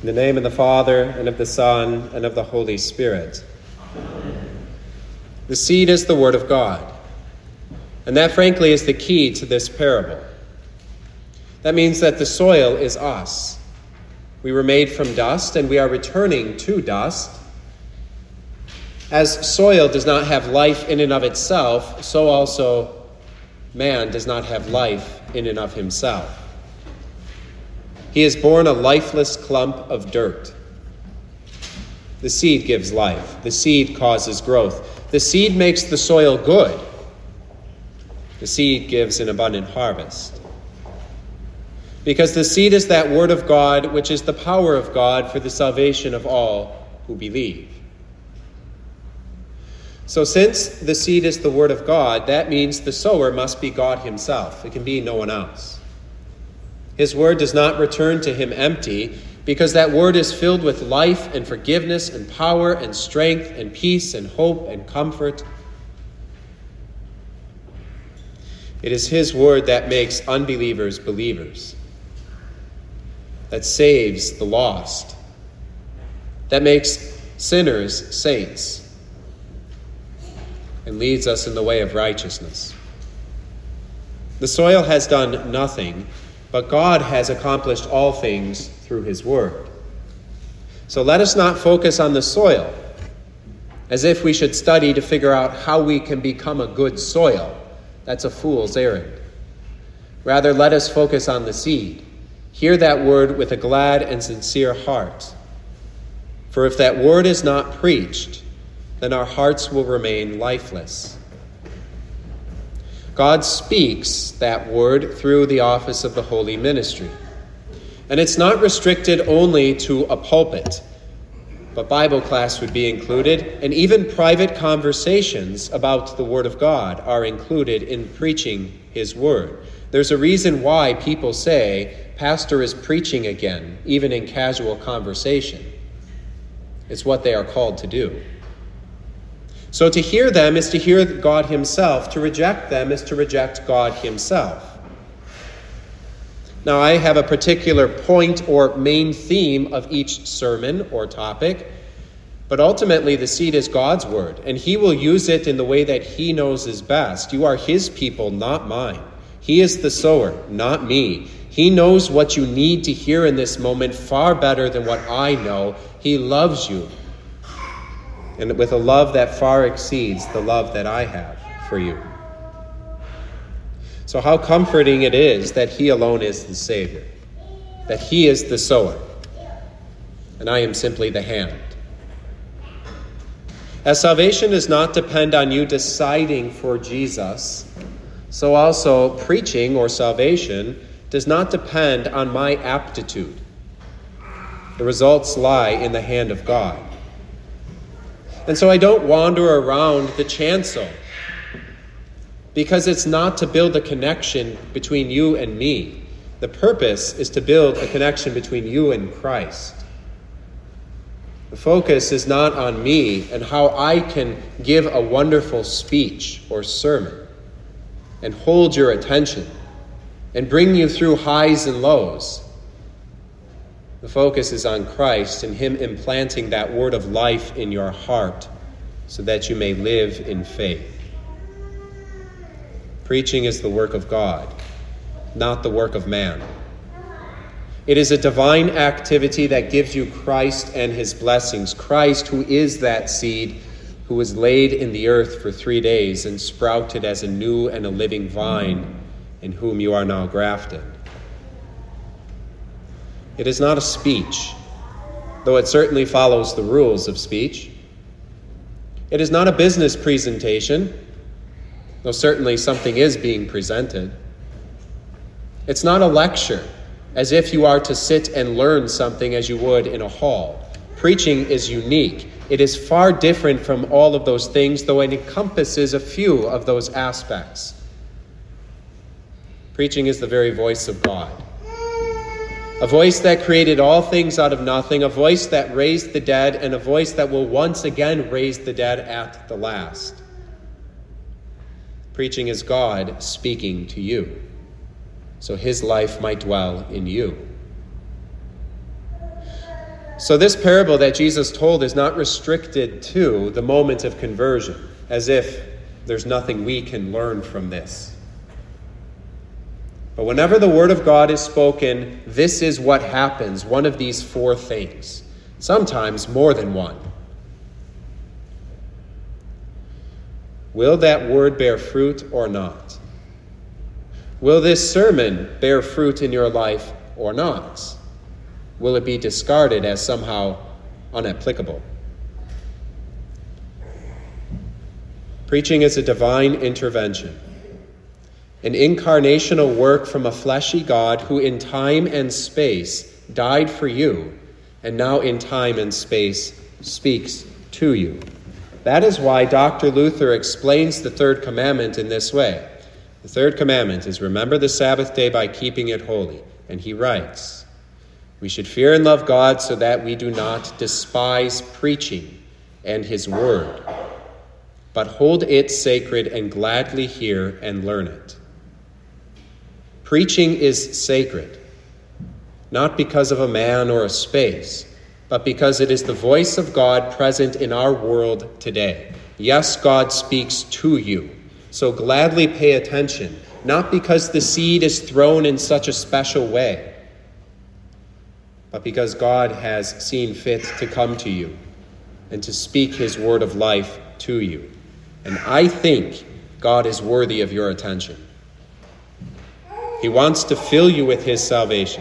In the name of the Father, and of the Son, and of the Holy Spirit. Amen. The seed is the word of God. And that, frankly, is the key to this parable. That means that the soil is us. We were made from dust, and we are returning to dust. As soil does not have life in and of itself, so also man does not have life in and of himself. He is born a lifeless clump of dirt. The seed gives life. The seed causes growth. The seed makes the soil good. The seed gives an abundant harvest. Because the seed is that word of God, which is the power of God for the salvation of all who believe. So since the seed is the word of God, that means the sower must be God himself. It can be no one else. His word does not return to him empty, because that word is filled with life and forgiveness and power and strength and peace and hope and comfort. It is his word that makes unbelievers believers, that saves the lost, that makes sinners saints, and leads us in the way of righteousness. The soil has done nothing, but God has accomplished all things through his word. So let us not focus on the soil, as if we should study to figure out how we can become a good soil. That's a fool's errand. Rather, let us focus on the seed. Hear that word with a glad and sincere heart. For if that word is not preached, then our hearts will remain lifeless. God speaks that word through the office of the holy ministry. And it's not restricted only to a pulpit, but Bible class would be included, and even private conversations about the word of God are included in preaching his word. There's a reason why people say, "Pastor is preaching again," even in casual conversation. It's what they are called to do. So to hear them is to hear God himself. To reject them is to reject God himself. Now, I have a particular point or main theme of each sermon or topic, but ultimately the seed is God's word, and he will use it in the way that he knows is best. You are his people, not mine. He is the sower, not me. He knows what you need to hear in this moment far better than what I know. He loves you, and with a love that far exceeds the love that I have for you. So how comforting it is that he alone is the Savior, that he is the sower, and I am simply the hand. As salvation does not depend on you deciding for Jesus, so also preaching or salvation does not depend on my aptitude. The results lie in the hand of God. And so I don't wander around the chancel, because it's not to build a connection between you and me. The purpose is to build a connection between you and Christ. The focus is not on me and how I can give a wonderful speech or sermon and hold your attention and bring you through highs and lows. The focus is on Christ and him implanting that word of life in your heart so that you may live in faith. Preaching is the work of God, not the work of man. It is a divine activity that gives you Christ and his blessings. Christ, who is that seed, who was laid in the earth for 3 days and sprouted as a new and a living vine, in whom you are now grafted. It is not a speech, though it certainly follows the rules of speech. It is not a business presentation, though certainly something is being presented. It's not a lecture, as if you are to sit and learn something as you would in a hall. Preaching is unique. It is far different from all of those things, though it encompasses a few of those aspects. Preaching is the very voice of God. A voice that created all things out of nothing, a voice that raised the dead, and a voice that will once again raise the dead at the last. Preaching is God speaking to you, so his life might dwell in you. So this parable that Jesus told is not restricted to the moment of conversion, as if there's nothing we can learn from this. But whenever the word of God is spoken, this is what happens, one of these four things, sometimes more than one. Will that word bear fruit or not? Will this sermon bear fruit in your life or not? Will it be discarded as somehow unapplicable? Preaching is a divine intervention, an incarnational work from a fleshy God who in time and space died for you and now in time and space speaks to you. That is why Dr. Luther explains the third commandment in this way. The third commandment is remember the Sabbath day by keeping it holy. And he writes, we should fear and love God so that we do not despise preaching and his word, but hold it sacred and gladly hear and learn it. Preaching is sacred, not because of a man or a space, but because it is the voice of God present in our world today. Yes, God speaks to you, so gladly pay attention, not because the seed is thrown in such a special way, but because God has seen fit to come to you and to speak his word of life to you. And I think God is worthy of your attention. He wants to fill you with his salvation.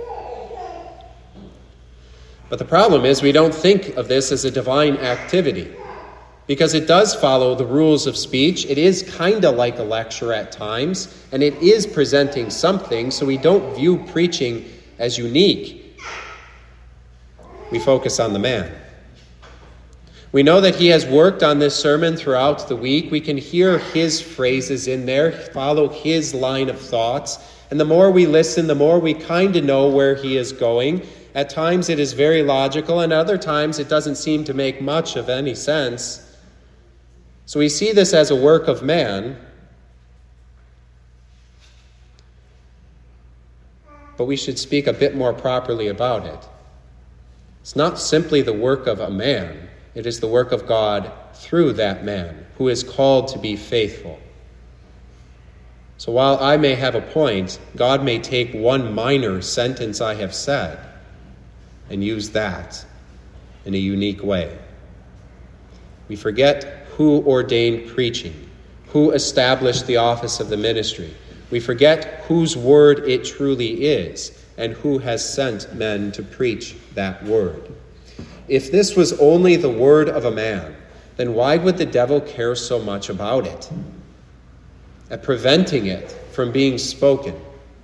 But the problem is we don't think of this as a divine activity because it does follow the rules of speech. It is kind of like a lecture at times, and it is presenting something, so we don't view preaching as unique. We focus on the man. We know that he has worked on this sermon throughout the week. We can hear his phrases in there, follow his line of thoughts. And the more we listen, the more we kind of know where he is going. At times it is very logical, and other times it doesn't seem to make much of any sense. So we see this as a work of man, but we should speak a bit more properly about it. It's not simply the work of a man. It is the work of God through that man who is called to be faithful. So while I may have a point, God may take one minor sentence I have said and use that in a unique way. We forget who ordained preaching, who established the office of the ministry. We forget whose word it truly is and who has sent men to preach that word. If this was only the word of a man, then why would the devil care so much about it, at preventing it from being spoken?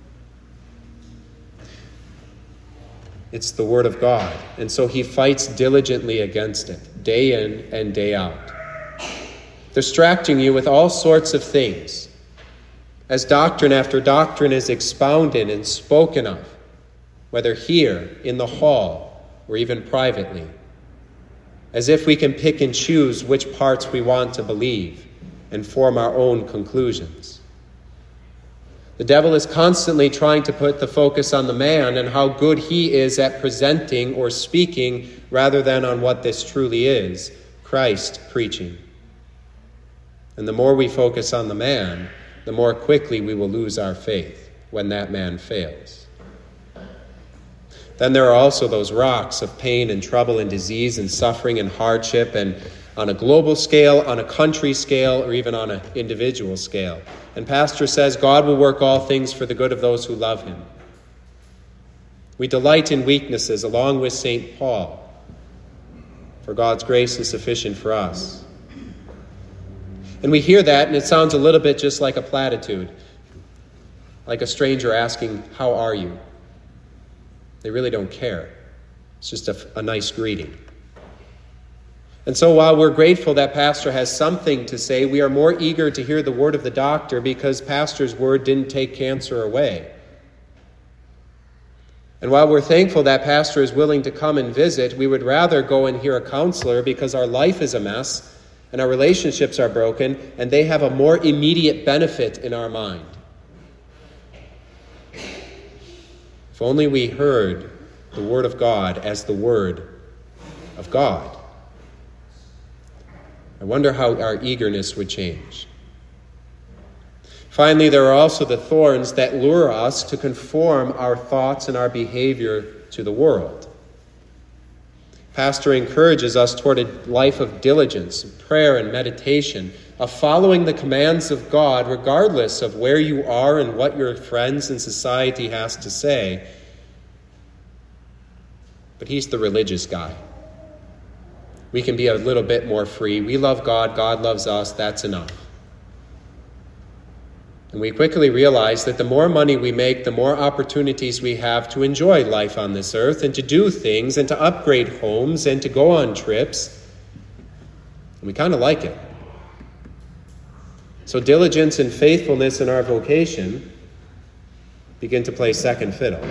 It's the word of God, and so he fights diligently against it, day in and day out, distracting you with all sorts of things, as doctrine after doctrine is expounded and spoken of, whether here, in the hall, or even privately, as if we can pick and choose which parts we want to believe and form our own conclusions. The devil is constantly trying to put the focus on the man and how good he is at presenting or speaking rather than on what this truly is, Christ preaching. And the more we focus on the man, the more quickly we will lose our faith when that man fails. Then there are also those rocks of pain and trouble and disease and suffering and hardship, and on a global scale, on a country scale, or even on an individual scale. And Pastor says God will work all things for the good of those who love him. We delight in weaknesses along with St. Paul, for God's grace is sufficient for us. And we hear that, and it sounds a little bit just like a platitude, like a stranger asking, "How are you?" They really don't care. It's just a nice greeting. And so while we're grateful that Pastor has something to say, we are more eager to hear the word of the doctor because Pastor's word didn't take cancer away. And while we're thankful that Pastor is willing to come and visit, we would rather go and hear a counselor because our life is a mess and our relationships are broken, and they have a more immediate benefit in our mind. If only we heard the Word of God as the Word of God. I wonder how our eagerness would change. Finally, there are also the thorns that lure us to conform our thoughts and our behavior to the world. Pastor encourages us toward a life of diligence, prayer, and meditation, of following the commands of God regardless of where you are and what your friends and society has to say. But he's the religious guy. We can be a little bit more free. We love God, God loves us, that's enough. And we quickly realize that the more money we make, the more opportunities we have to enjoy life on this earth and to do things and to upgrade homes and to go on trips. And we kind of like it. So diligence and faithfulness in our vocation begin to play second fiddle.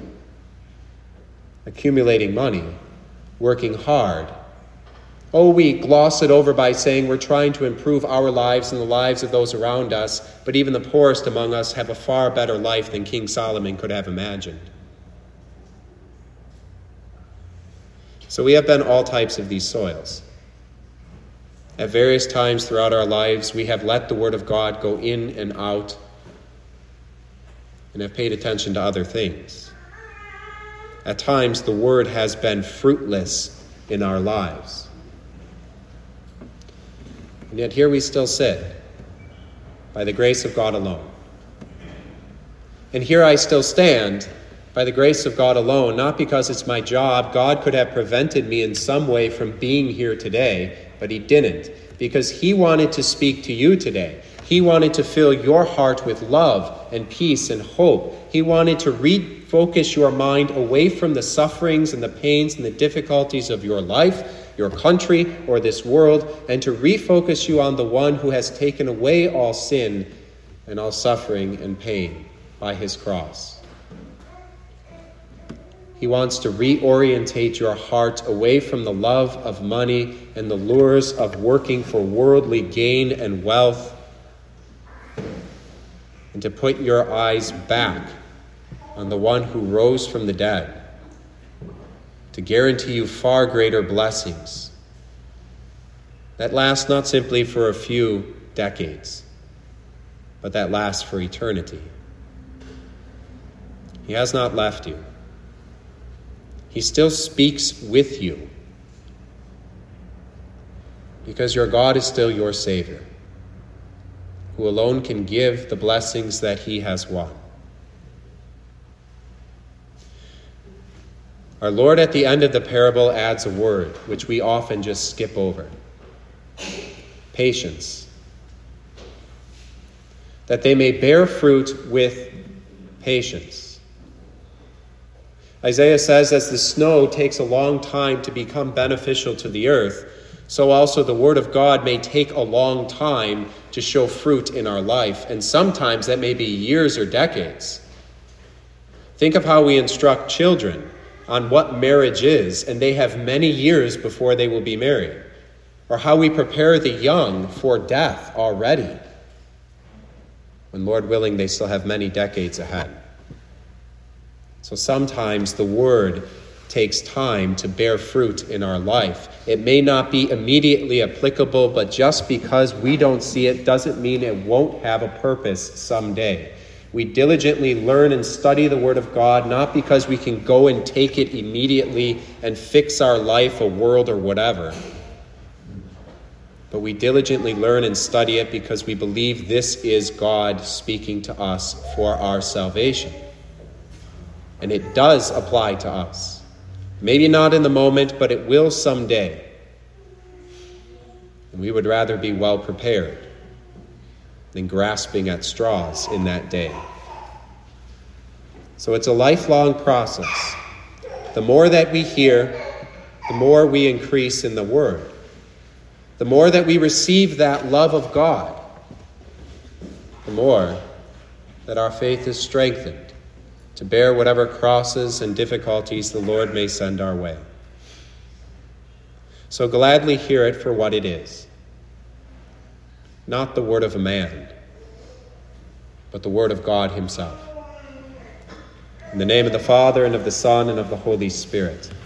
Accumulating money, working hard. Oh, we gloss it over by saying we're trying to improve our lives and the lives of those around us, but even the poorest among us have a far better life than King Solomon could have imagined. So we have been all types of these soils. At various times throughout our lives, we have let the Word of God go in and out and have paid attention to other things. At times, the Word has been fruitless in our lives. And yet here we still sit, by the grace of God alone. And here I still stand, by the grace of God alone, not because it's my job. God could have prevented me in some way from being here today, but he didn't, because he wanted to speak to you today. He wanted to fill your heart with love and peace and hope. He wanted to refocus your mind away from the sufferings and the pains and the difficulties of your life, your country, or this world, and to refocus you on the one who has taken away all sin and all suffering and pain by his cross. He wants to reorientate your heart away from the love of money and the lures of working for worldly gain and wealth, and to put your eyes back on the one who rose from the dead, to guarantee you far greater blessings that last not simply for a few decades, but that last for eternity. He has not left you. He still speaks with you because your God is still your Savior, who alone can give the blessings that he has won. Our Lord at the end of the parable adds a word which we often just skip over. Patience. That they may bear fruit with patience. Isaiah says, as the snow takes a long time to become beneficial to the earth, so also the Word of God may take a long time to show fruit in our life, and sometimes that may be years or decades. Think of how we instruct children on what marriage is, and they have many years before they will be married. Or how we prepare the young for death already, when, Lord willing, they still have many decades ahead. So sometimes the Word takes time to bear fruit in our life. It may not be immediately applicable, but just because we don't see it doesn't mean it won't have a purpose someday. We diligently learn and study the Word of God, not because we can go and take it immediately and fix our life, a world, or whatever. But we diligently learn and study it because we believe this is God speaking to us for our salvation. And it does apply to us. Maybe not in the moment, but it will someday. And we would rather be well prepared than grasping at straws in that day. So it's a lifelong process. The more that we hear, the more we increase in the Word. The more that we receive that love of God, the more that our faith is strengthened to bear whatever crosses and difficulties the Lord may send our way. So gladly hear it for what it is. Not the word of a man, but the word of God himself. In the name of the Father, and of the Son, and of the Holy Spirit.